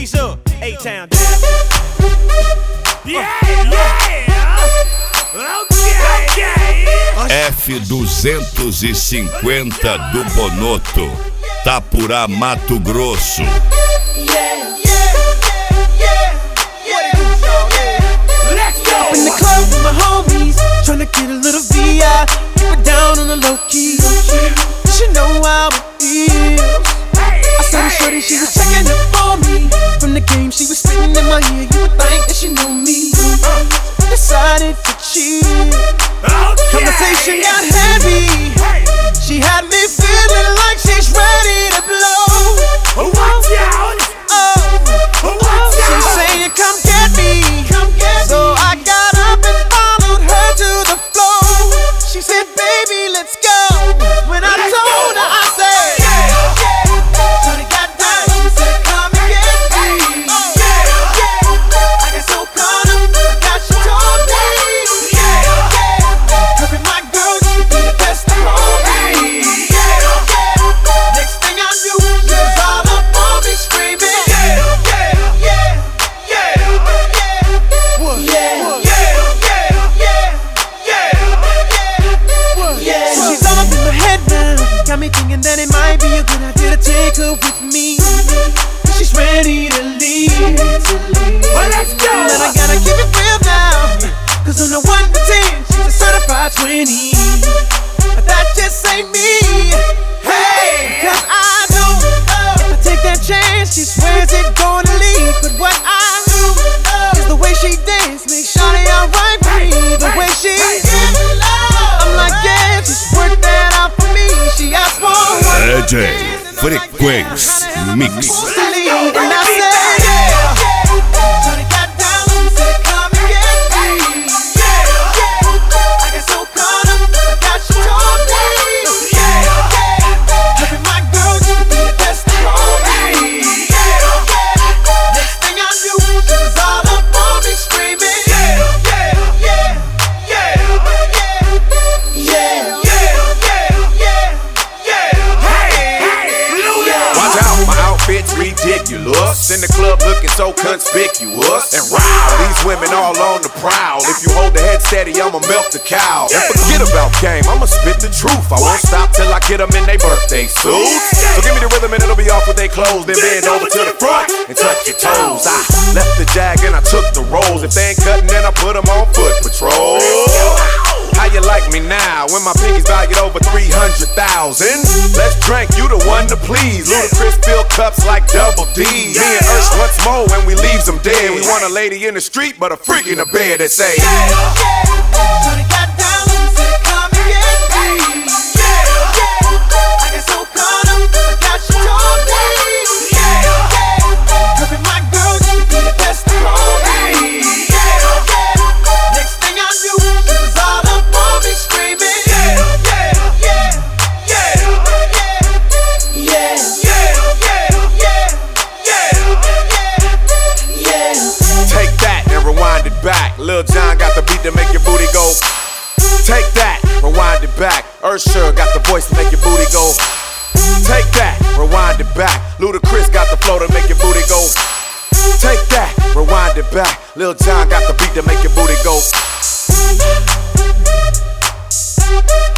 A-Town. F250 do Bonoto, Tapurá, Mato Grosso. In the club with my homies, tryna get a little VI, keep it down on the low key. You should know how it feels. I saw the shorty, she was checking up on me. From the game, she was spitting in my ear. You would think that she knew me. Decided to cheat. Conversation got heavy. She had me feeling like she's ready to blow. Watch out! She's saying, "Come get me." So I got up and followed her to the floor. She said, "Baby, let's go." When I told her, I said, shorty got down, she said, "Come and get me." I got so caught up, forgot she told me. Her and my girl, she be the best of all me. Next thing I knew, she was all up on me screaming. Got me thinking that it might be a good idea to take her with me. She's ready to leave. Well, let's go. But I gotta keep it real now, cause on the 1 to 10, she's a certified 20. But that just ain't me. Hey, cause I know if I take that chance, she swears it's gonna leave. But what I do is the way she dance makes shawty alright with me. The way she I'm like, yeah, just work that out for me. She asked for one DJ Frequenz Mix. And I said, so they got down and said, "Come and get me." I got so caught up, forgot she told me. Her and my girl, she be the best of all me. Next thing I knew, she was all up on me screaming. Ridiculous. In the club looking so conspicuous. And wow, these women all on the prowl. If you hold the head steady, I'ma milk the cow. And forget about game, I'ma spit the truth. I won't stop till I get them in their birthday suits. So give me the rhythm and it'll be off with they clothes. Then bend over to the front and touch your toes. I left the jag and I took the rolls. If they ain't cutting, then I put them on foot patrol. How you like me now when my pinky's valued over 300,000? Let's drink, you the one to please. Ludacris fill cups like Double D. Me and Ursh once more when we leaves them dead. We want a lady in the street but a freak in the bed that say, so they got down and said, "Come and get me." I got so caught up, forgot she told me. Her and my girl, she be the best of all me. Next thing I knew, she was all up on me screaming. Take that and rewind it back. Lil Jon got the beat to make your booty go. Take that, rewind it back. Usher got the voice to make your booty go. Take that, rewind it back. Ludacris got the flow to make your booty go. Take that, rewind it back. Lil Jon got the beat to make your booty go.